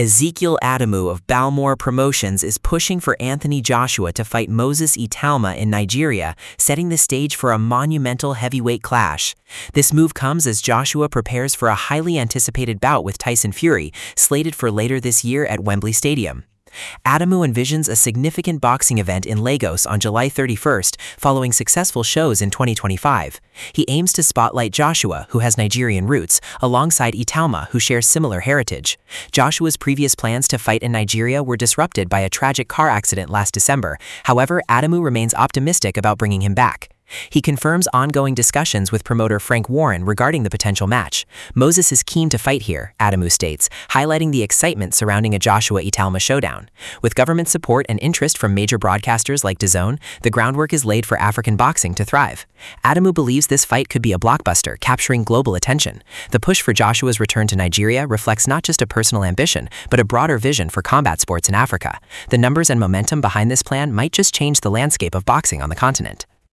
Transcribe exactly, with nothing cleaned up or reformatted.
Ezekiel Adamu of Balmore Promotions is pushing for Anthony Joshua to fight Moses Italma in Nigeria, setting the stage for a monumental heavyweight clash. This move comes as Joshua prepares for a highly anticipated bout with Tyson Fury, slated for later this year at Wembley Stadium. Adamu envisions a significant boxing event in Lagos on July thirty-first, following successful shows in twenty twenty-five. He aims to spotlight Joshua, who has Nigerian roots, alongside Italma, who shares similar heritage. Joshua's previous plans to fight in Nigeria were disrupted by a tragic car accident last December. However, Adamu remains optimistic about bringing him back. He confirms ongoing discussions with promoter Frank Warren regarding the potential match. Moses is keen to fight here, Adamu states, highlighting the excitement surrounding a Joshua Italma showdown. With government support and interest from major broadcasters like DAZN, the groundwork is laid for African boxing to thrive. Adamu believes this fight could be a blockbuster, capturing global attention. The push for Joshua's return to Nigeria reflects not just a personal ambition, but a broader vision for combat sports in Africa. The numbers and momentum behind this plan might just change the landscape of boxing on the continent.